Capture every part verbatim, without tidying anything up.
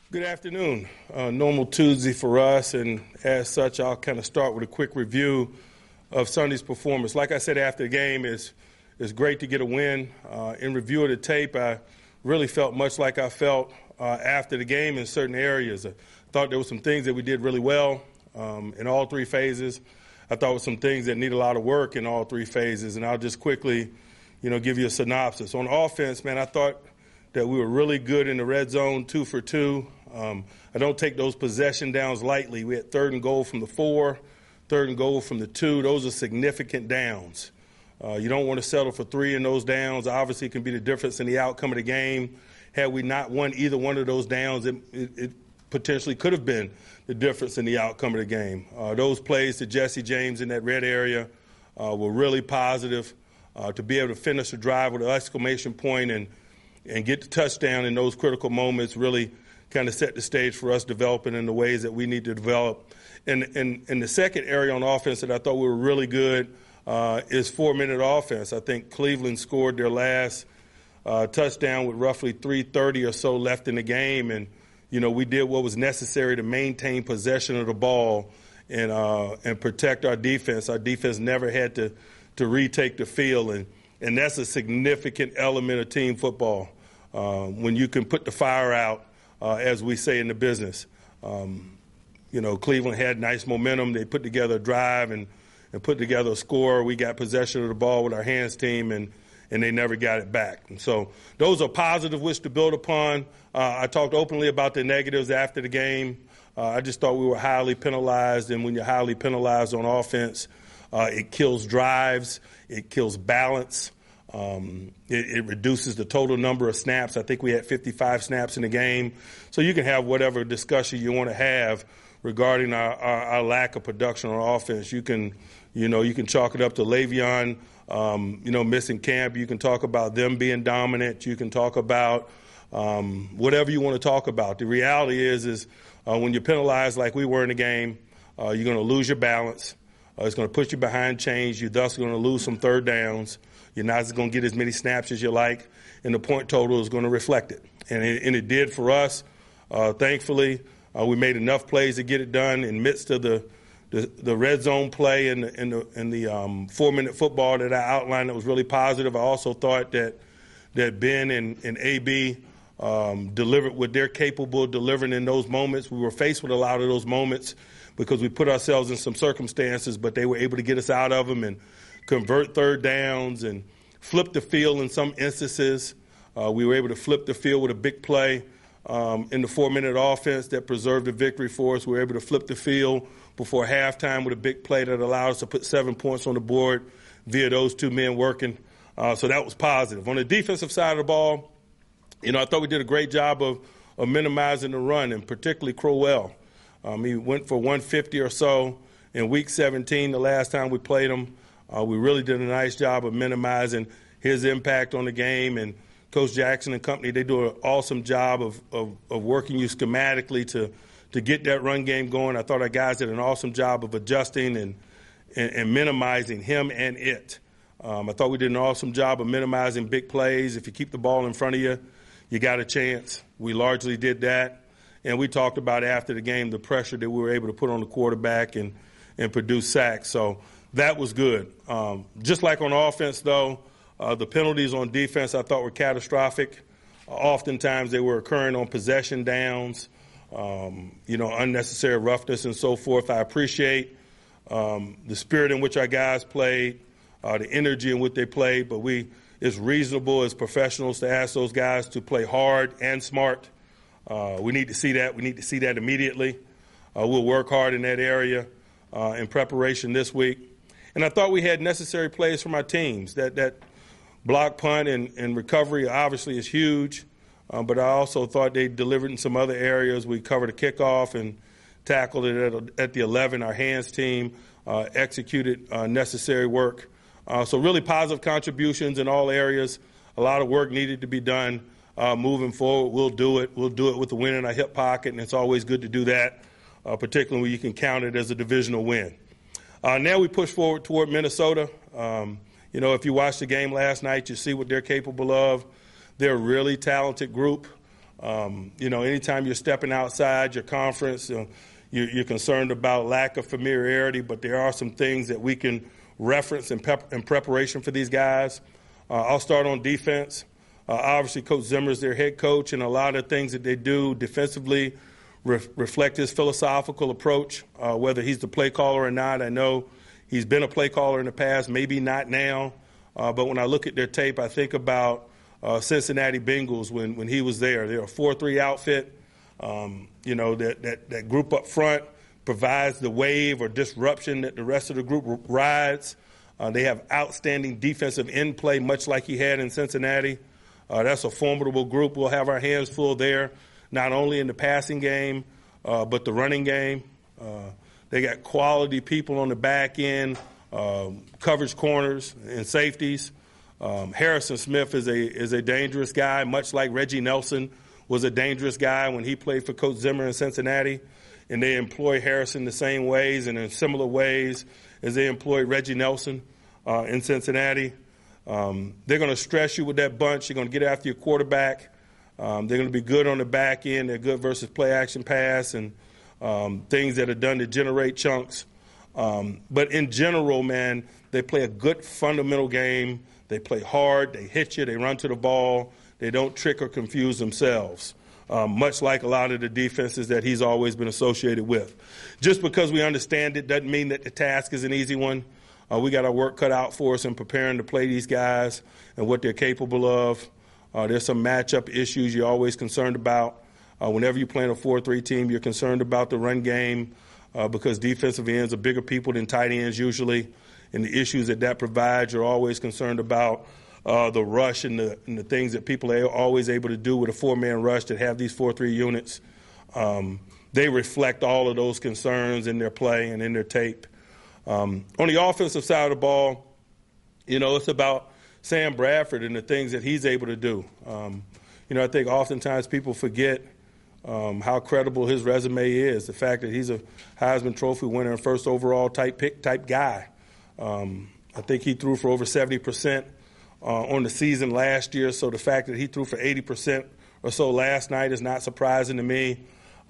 Good afternoon. Uh, normal Tuesday for us, and as such, I'll kind of start with a quick review of Sunday's performance. Like I said after the game, it's, it's great to get a win. Uh, in review of the tape, I really felt much like I felt uh, after the game in certain areas. I thought there were some things that we did really well um, in all three phases. I thought there were some things that need a lot of work in all three phases, and I'll just quickly, you know, give you a synopsis. On offense, man, I thought that we were really good in the red zone, two for two. Um, I don't take those possession downs lightly. We had third and goal from the four, third and goal from the two. Those are significant downs. Uh, you don't want to settle for three in those downs. Obviously, it can be the difference in the outcome of the game. Had we not won either one of those downs, it, it, it potentially could have been the difference in the outcome of the game. Uh, those plays to Jesse James in that red area uh, were really positive. Uh, to be able to finish the drive with an exclamation point and, and get the touchdown in those critical moments really kind of set the stage for us developing in the ways that we need to develop. And, and, and the second area on offense that I thought we were really good uh, is four-minute offense. I think Cleveland scored their last uh, touchdown with roughly three thirty or so left in the game. And, you know, we did what was necessary to maintain possession of the ball and, uh, and protect our defense. Our defense never had to, to retake the field. And, and that's a significant element of team football. Uh, when you can put the fire out, Uh, as we say in the business. Um, you know, Cleveland had nice momentum. They put together a drive and, and put together a score. We got possession of the ball with our hands team, and, and they never got it back. And so those are positive which to build upon. Uh, I talked openly about the negatives after the game. Uh, I just thought we were highly penalized, and when you're highly penalized on offense, uh, it kills drives, it kills balance. Um, it, it reduces the total number of snaps. I think we had fifty-five snaps in the game. So you can have whatever discussion you want to have regarding our, our, our lack of production on offense. You can, you know, you can chalk it up to Le'Veon, um, you know, missing camp. You can talk about them being dominant. You can talk about um, whatever you want to talk about. The reality is, is uh, when you're penalized like we were in the game, uh, you're going to lose your balance. Uh, it's going to put you behind chains. You're thus going to lose some third downs. You're not going to get as many snaps as you like, and the point total is going to reflect it. And it, and it did for us. Uh, thankfully, uh, we made enough plays to get it done in the midst of the, the, the red zone play and the, and the, and the um, four-minute football that I outlined that was really positive. I also thought that that Ben and, and A B um, delivered what they're capable of delivering in those moments. We were faced with a lot of those moments because we put ourselves in some circumstances, but they were able to get us out of them and convert third downs and flip the field in some instances. Uh, we were able to flip the field with a big play um, in the four-minute offense that preserved the victory for us. We were able to flip the field before halftime with a big play that allowed us to put seven points on the board via those two men working. Uh, so that was positive. On the defensive side of the ball, you know, I thought we did a great job of, of minimizing the run, and particularly Crowell. Um, he went for one fifty or so in week seventeen, the last time we played him. Uh, we really did a nice job of minimizing his impact on the game, and Coach Jackson and company, they do an awesome job of, of, of working you schematically to, to get that run game going. I thought our guys did an awesome job of adjusting and, and, and minimizing him and it. Um, I thought we did an awesome job of minimizing big plays. If you keep the ball in front of you, you got a chance. We largely did that. And we talked about after the game the pressure that we were able to put on the quarterback and, and produce sacks. So that was good. Um, just like on offense, though, uh, the penalties on defense I thought were catastrophic. Uh, oftentimes they were occurring on possession downs, um, you know, unnecessary roughness and so forth. I appreciate um, the spirit in which our guys played, uh, the energy in which they played, but we it's reasonable as professionals to ask those guys to play hard and smart. Uh, we need to see that. We need to see that immediately. Uh, we'll work hard in that area uh, in preparation this week. And I thought we had necessary plays from our teams. That that block punt and, and recovery obviously is huge, uh, but I also thought they delivered in some other areas. We covered a kickoff and tackled it at, at the eleven. Our hands team uh, executed uh, necessary work. Uh, so really positive contributions in all areas. A lot of work needed to be done uh, moving forward. We'll do it. We'll do it with the win in our hip pocket, and it's always good to do that, uh, particularly when you can count it as a divisional win. Uh, now we push forward toward Minnesota. Um, you know, if you watched the game last night, you see what they're capable of. They're a really talented group. Um, you know, anytime you're stepping outside your conference, uh, you're, you're concerned about lack of familiarity, but there are some things that we can reference in, pep- in preparation for these guys. Uh, I'll start on defense. Uh, obviously, Coach Zimmer is their head coach, and a lot of things that they do defensively re- reflect his philosophical approach, uh, whether he's the play caller or not. I know he's been a play caller in the past, maybe not now, uh, but when I look at their tape, I think about Uh, Cincinnati Bengals when, when he was there. They're a four three outfit. Um, you know, that, that, that group up front provides the wave or disruption that the rest of the group rides. Uh, they have outstanding defensive end play, much like he had in Cincinnati. Uh, that's a formidable group. We'll have our hands full there, not only in the passing game, uh, but the running game. Uh, they got quality people on the back end, uh, coverage corners and safeties. Um, Harrison Smith is a is a dangerous guy, much like Reggie Nelson was a dangerous guy when he played for Coach Zimmer in Cincinnati. And they employ Harrison the same ways and in similar ways as they employed Reggie Nelson uh, in Cincinnati. Um, they're going to stress you with that bunch. They're going to get after your quarterback. Um, they're going to be good on the back end. They're good versus play action pass and um, things that are done to generate chunks. Um, but in general, man, they play a good fundamental game. They play hard, they hit you, they run to the ball, they don't trick or confuse themselves, um, much like a lot of the defenses that he's always been associated with. Just because we understand it doesn't mean that the task is an easy one. Uh, we got our work cut out for us in preparing to play these guys and what they're capable of. Uh, there's some matchup issues you're always concerned about. Uh, whenever you're playing a four three team, you're concerned about the run game uh, because defensive ends are bigger people than tight ends usually. And the issues that that provides, you're always concerned about uh, the rush and the, and the things that people are always able to do with a four-man rush that have these four three units. Um, they reflect all of those concerns in their play and in their tape. Um, on the offensive side of the ball, you know, it's about Sam Bradford and the things that he's able to do. Um, you know, I think oftentimes people forget um, how credible his resume is, the fact that he's a Heisman Trophy winner and first overall type pick type guy. Um, I think he threw for over seventy percent uh, on the season last year, so the fact that he threw for eighty percent or so last night is not surprising to me.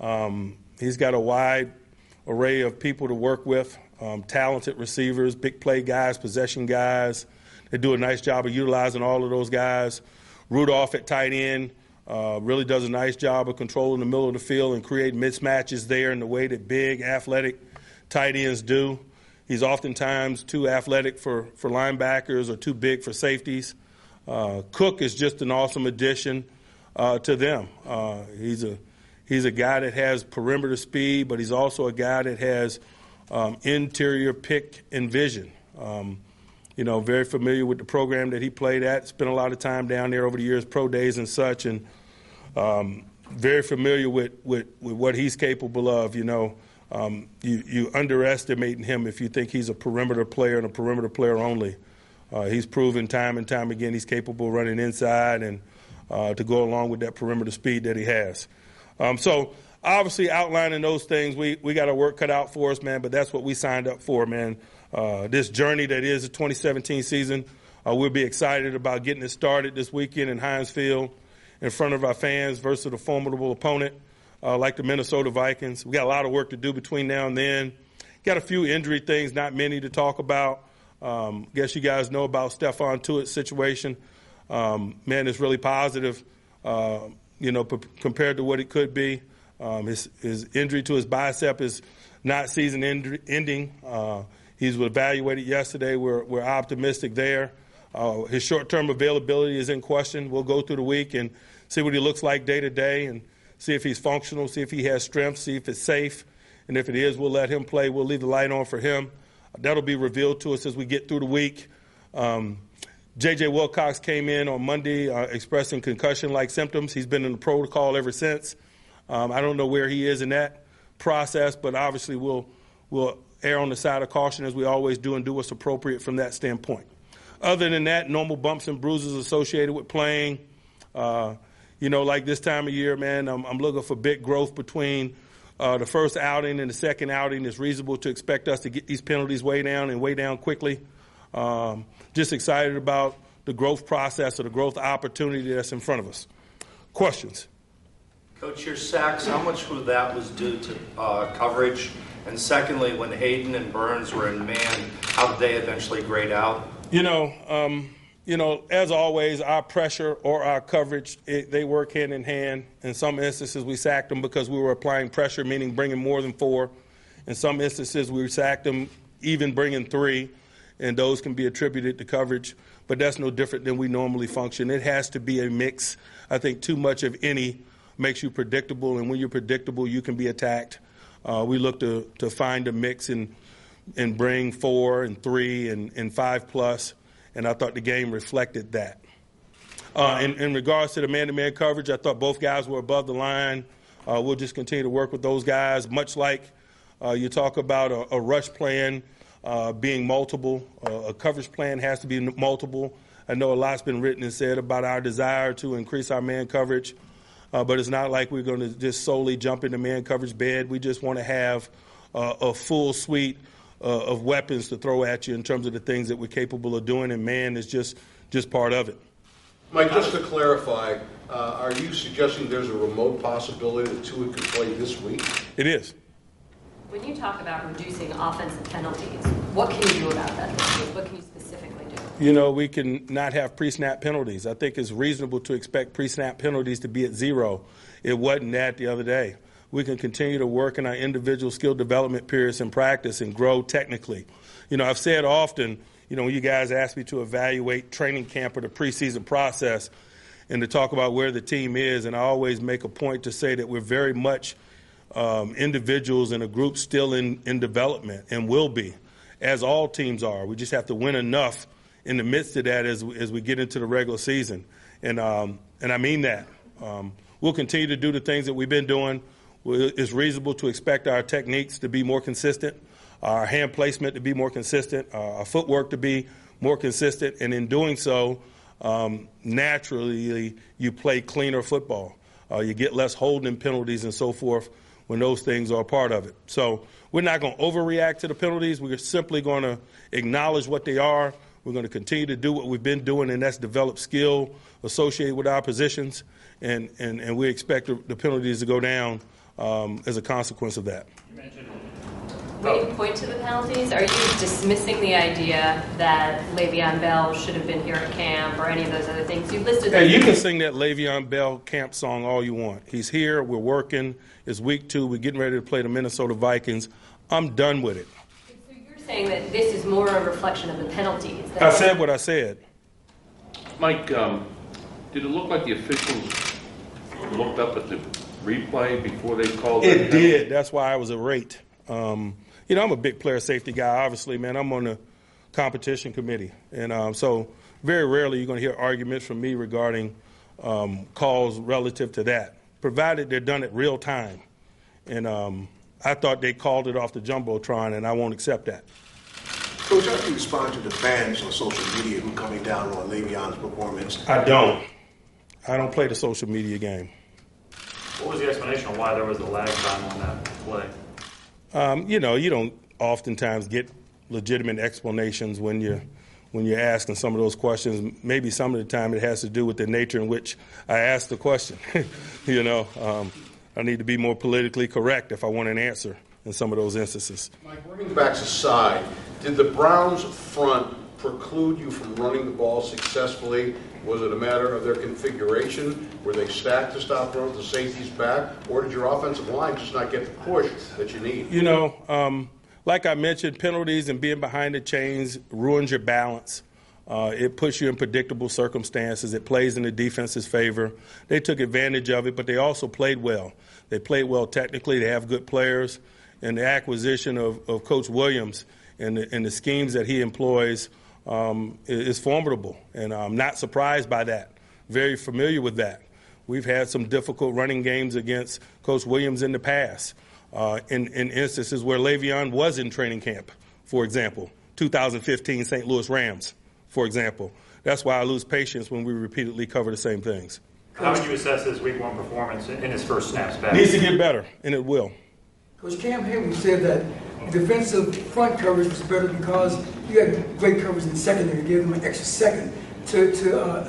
Um, he's got a wide array of people to work with, um, talented receivers, big play guys, possession guys. They do a nice job of utilizing all of those guys. Rudolph at tight end uh, really does a nice job of controlling the middle of the field and creating mismatches there in the way that big, athletic tight ends do. He's oftentimes too athletic for, for linebackers or too big for safeties. Uh, Cook is just an awesome addition uh, to them. Uh, he's a he's a guy that has perimeter speed, but he's also a guy that has um, interior pick and vision. Um, you know, very familiar with the program that he played at. Spent a lot of time down there over the years, pro days and such, and um, very familiar with, with, with what he's capable of, you know. Um, you, you underestimate him if you think he's a perimeter player and a perimeter player only. Uh, he's proven time and time again he's capable of running inside and uh, to go along with that perimeter speed that he has. Um, so obviously outlining those things, we, we got our work cut out for us, man, but that's what we signed up for, man. Uh, this journey that is the twenty seventeen season, uh, we'll be excited about getting it started this weekend in Heinz Field in front of our fans versus a formidable opponent. Uh, like the Minnesota Vikings. We got a lot of work to do between now and then. Got a few injury things, not many to talk about. Um, guess you guys know about Stephon Tuitt's situation. Um, man, it's really positive, uh, you know, p- compared to what it could be. Um, his, his injury to his bicep is not season end- ending. Uh, he was evaluated yesterday. We're, we're optimistic there. Uh, his short-term availability is in question. We'll go through the week and see what he looks like day to day and see if he's functional, see if he has strength, see if it's safe. And if it is, we'll let him play. We'll leave the light on for him. That'll be revealed to us as we get through the week. Um, J J. Wilcox came in on Monday uh, expressing concussion-like symptoms. He's been in the protocol ever since. Um, I don't know where he is in that process, but obviously we'll, we'll err on the side of caution as we always do and do what's appropriate from that standpoint. Other than that, normal bumps and bruises associated with playing. Uh, You know, like this time of year, man, I'm, I'm looking for big growth between uh, the first outing and the second outing. It's reasonable to expect us to get these penalties way down and way down quickly. Um, just excited about the growth process or the growth opportunity that's in front of us. Questions? Coach, your sacks, how much of that was due to uh, coverage? And secondly, when Hayden and Burns were in man, how did they eventually grade out? You know, um, you know, as always, our pressure or our coverage, it, they work hand in hand. In some instances, we sacked them because we were applying pressure, meaning bringing more than four. In some instances, we sacked them even bringing three, and those can be attributed to coverage. But that's no different than we normally function. It has to be a mix. I think too much of any makes you predictable, and when you're predictable, you can be attacked. Uh, we look to, to find a mix and and bring four and three and, and five plus, and I thought the game reflected that. Uh, in, in regards to the man-to-man coverage, I thought both guys were above the line. Uh, we'll just continue to work with those guys, much like uh, you talk about a, a rush plan uh, being multiple. Uh, a coverage plan has to be multiple. I know a lot's been written and said about our desire to increase our man coverage. Uh, but it's not like we're going to just solely jump into man coverage bed. We just want to have uh, a full suite uh, of weapons to throw at you in terms of the things that we're capable of doing, and man is just, just part of it. Mike, just to clarify, uh, are you suggesting there's a remote possibility that Tua could play this week? It is. When you talk about reducing offensive penalties, what can you do about that? What can you specifically do? You know, we can not have pre-snap penalties. I think it's reasonable to expect pre-snap penalties to be at zero. It wasn't that the other day. We can continue to work in our individual skill development periods and practice and grow technically. You know, I've said often, you know, when you guys ask me to evaluate training camp or the preseason process and to talk about where the team is, and I always make a point to say that we're very much um, individuals and a group still in, in development and will be, as all teams are. We just have to win enough in the midst of that as, as we get into the regular season. And, um, and I mean that. Um, we'll continue to do the things that we've been doing. It's reasonable to expect our techniques to be more consistent, our hand placement to be more consistent, our footwork to be more consistent, and in doing so, um, naturally you play cleaner football. Uh, you get less holding penalties and so forth when those things are a part of it. So we're not going to overreact to the penalties. We're simply going to acknowledge what they are. We're going to continue to do what we've been doing, and that's develop skill associated with our positions, and, and, and we expect the, the penalties to go down um, as a consequence of that. You mentioned When you point to the penalties, are you dismissing the idea that Le'Veon Bell should have been here at camp or any of those other things? You listed. Hey, you can sing that Le'Veon Bell camp song all you want. He's here. We're working. It's week two. We're getting ready to play the Minnesota Vikings. I'm done with it. So you're saying that this is more a reflection of the penalties? I said what I said. Mike, um, did it look like the officials looked up at the replay before they called it? It did. That's why I was irate. Um, you know, I'm a big player safety guy, obviously, man. I'm on the competition committee. And um, so very rarely you're going to hear arguments from me regarding um, calls relative to that, provided they're done at real time. And um, I thought they called it off the Jumbotron, and I won't accept that. Coach, how do you respond to the fans on social media who are coming down on Le'Veon's performance? I don't. I don't play the social media game. What was the explanation on why there was a lag time on that play? Um, you know, you don't oftentimes get legitimate explanations when you're, when you're asking some of those questions. Maybe some of the time it has to do with the nature in which I asked the question. you know, um, I need to be more politically correct if I want an answer in some of those instances. Mike, running backs aside, did the Browns front preclude you from running the ball successfully? Was it a matter of their configuration? Were they stacked to stop running the safeties back? Or did your offensive line just not get the push that you need? You know, um, like I mentioned, penalties and being behind the chains ruins your balance. Uh, it puts you in predictable circumstances. It plays in the defense's favor. They took advantage of it, but they also played well. They played well technically. They have good players. And the acquisition of, of Coach Williams and the, and the schemes that he employs um, is, is formidable. And I'm not surprised by that. Very familiar with that. We've had some difficult running games against Coach Williams in the past, uh, in, in instances where Le'Veon was in training camp, for example, two thousand fifteen Saint Louis Rams, for example. That's why I lose patience when we repeatedly cover the same things. How would you assess his week one performance in his first snaps back? Needs to get better, and it will. Coach Cam Hayward said that defensive front coverage was better because you had great coverage in the secondary, gave them an extra second to, to uh, uh,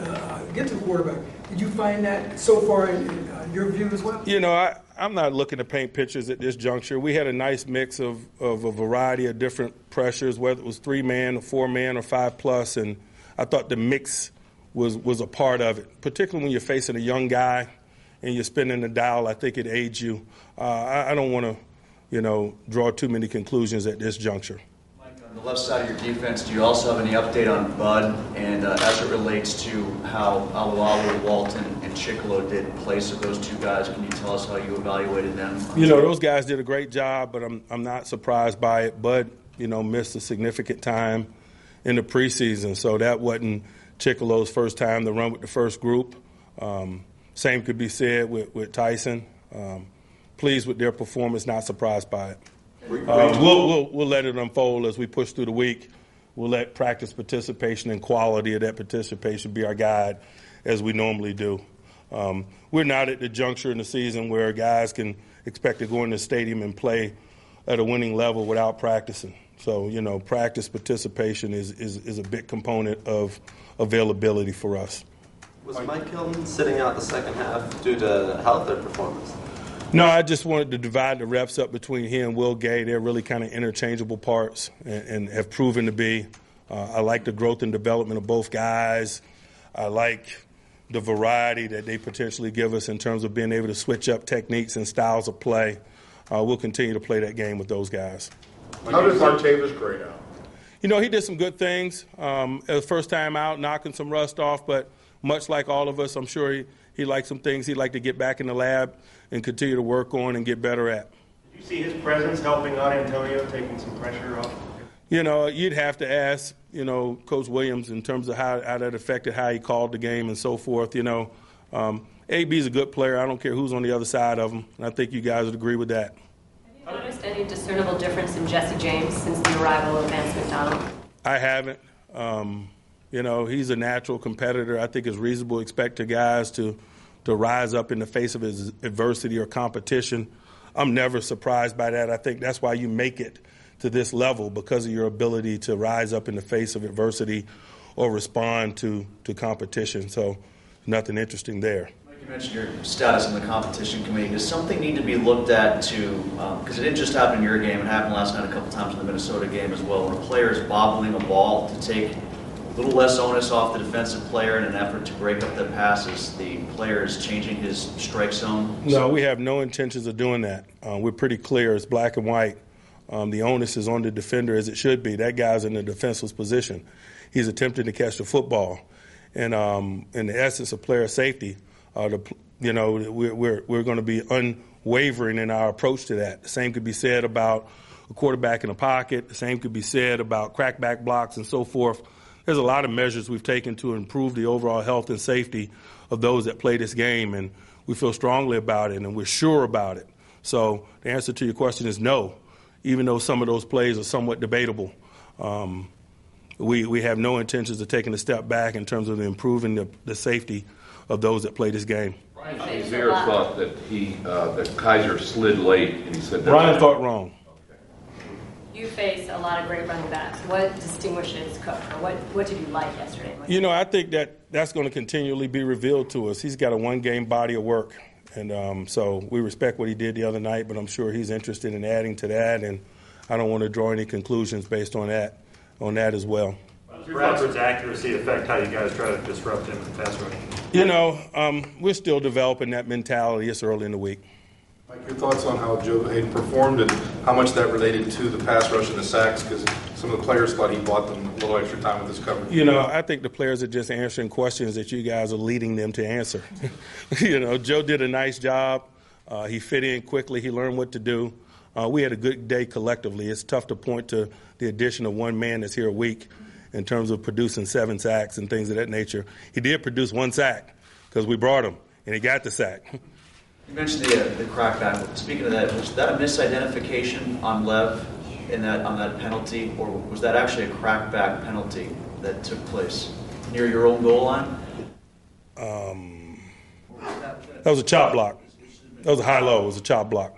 get to the quarterback. Did you find that so far in, in uh, your view as well? You know, I, I'm not looking to paint pictures at this juncture. We had a nice mix of, of a variety of different pressures, whether it was three-man or four-man or five-plus, and I thought the mix was, was a part of it, particularly when you're facing a young guy and you're spinning the dial. I think it aids you. Uh, I, I don't want to, you know, draw too many conclusions at this juncture. On the left side of your defense, do you also have any update on Bud and uh, as it relates to how Alualu, Walton, and Chicolo did place of those two guys? Can you tell us how you evaluated them? You know, those guys did a great job, but I'm I'm not surprised by it. Bud, you know, missed a significant time in the preseason, so that wasn't Chicolo's first time to run with the first group. Um, same could be said with, with Tyson. Um, pleased with their performance, not surprised by it. Uh, we'll, we'll, we'll let it unfold as we push through the week. We'll let practice participation and quality of that participation be our guide, as we normally do. Um, we're not at the juncture in the season where guys can expect to go in the stadium and play at a winning level without practicing. So, you know, practice participation is, is, is a big component of availability for us. Was Mike Hilton sitting out the second half due to health or performance? No, I just wanted to divide the reps up between he and Will Gay. They're really kind of interchangeable parts and, and have proven to be. Uh, I like the growth and development of both guys. I like the variety that they potentially give us in terms of being able to switch up techniques and styles of play. Uh, we'll continue to play that game with those guys. How did Martavis grade out? You know, he did some good things. Um, the first time out, knocking some rust off, but much like all of us, I'm sure he, he liked some things he'd like to get back in the lab and continue to work on and get better at. Did you see his presence helping out Antonio, taking some pressure off? You know, you'd have to ask, you know, Coach Williams in terms of how, how that affected how he called the game and so forth. You know, um, A B's a good player. I don't care who's on the other side of him, and I think you guys would agree with that. Have you noticed any discernible difference in Jesse James since the arrival of Vance McDonald? I haven't. Um, you know, he's a natural competitor. I think it's reasonable to expect to guys to to rise up in the face of his adversity or competition. I'm never surprised by that. I think that's why you make it to this level, because of your ability to rise up in the face of adversity or respond to, to competition. So nothing interesting there. You mentioned your status on the competition committee. Does something need to be looked at to, because um, it didn't just happen in your game, it happened last night a couple times in the Minnesota game as well, where players bobbling a ball to take a little less onus off the defensive player in an effort to break up the passes, the player is changing his strike zone? No, we have no intentions of doing that. Uh, we're pretty clear. It's black and white. Um, the onus is on the defender, as it should be. That guy's in the defenseless position. He's attempting to catch the football. And um, in the essence of player safety, uh, the, you know, we're, we're, we're going to be unwavering in our approach to that. The same could be said about a quarterback in the pocket. The same could be said about crackback blocks and so forth. There's a lot of measures we've taken to improve the overall health and safety of those that play this game, and we feel strongly about it, and we're sure about it. So the answer to your question is no, even though some of those plays are somewhat debatable. Um, we, we have no intentions of taking a step back in terms of improving the, the safety of those that play this game. Brian Shazier thought that he uh, that Kaiser slid late, and he said that Brian thought wrong. You face a lot of great running backs. What distinguishes Cook, or what, what did you like yesterday? You know, I think that that's going to continually be revealed to us. He's got a one-game body of work, and um, so we respect what he did the other night, but I'm sure he's interested in adding to that, and I don't want to draw any conclusions based on that, on that as well. Does Bradford's accuracy affect how you guys try to disrupt him with the pass rush? You know, um, we're still developing that mentality. It's early in the week. Mike, your thoughts on how Joe Hayden performed and how much that related to the pass rush and the sacks, because some of the players thought he bought them a little extra time with his coverage. You know, I think the players are just answering questions that you guys are leading them to answer. You know, Joe did a nice job. Uh, he fit in quickly. He learned what to do. Uh, we had a good day collectively. It's tough to point to the addition of one man that's here a week in terms of producing seven sacks and things of that nature. He did produce one sack because we brought him, and he got the sack. You mentioned the, uh, the crackback. Speaking of that, was that a misidentification on Lev in that on that penalty, or was that actually a crackback penalty that took place near your own goal line? Um, that was a chop block. That was a high-low. It was a chop block.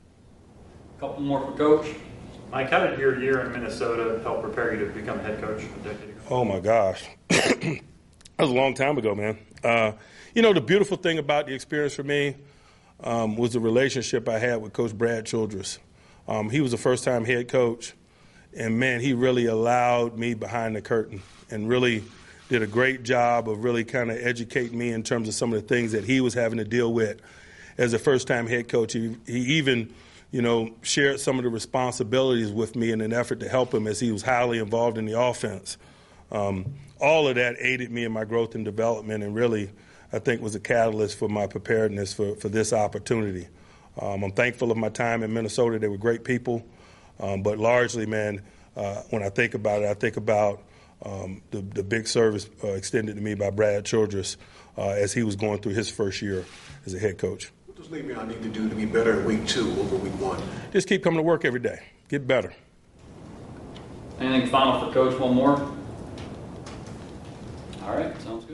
A couple more for Coach. Mike, how did your year in Minnesota help prepare you to become head coach a decade ago? Oh, my gosh. That was a long time ago, man. Uh, you know, the beautiful thing about the experience for me um, was the relationship I had with Coach Brad Childress. Um, he was a first-time head coach, and, man, he really allowed me behind the curtain and really did a great job of really kind of educating me in terms of some of the things that he was having to deal with as a first-time head coach. He, he even, you know, shared some of the responsibilities with me in an effort to help him as he was highly involved in the offense. Um, all of that aided me in my growth and development and really, I think, was a catalyst for my preparedness for, for this opportunity. Um, I'm thankful of my time in Minnesota. They were great people. Um, but largely, man, uh, when I think about it, I think about um, the, the big service uh, extended to me by Brad Childress uh, as he was going through his first year as a head coach. What does Le'Veon need to do to be better in week two over week one? Just keep coming to work every day. Get better. Anything final for Coach? One more? All right, sounds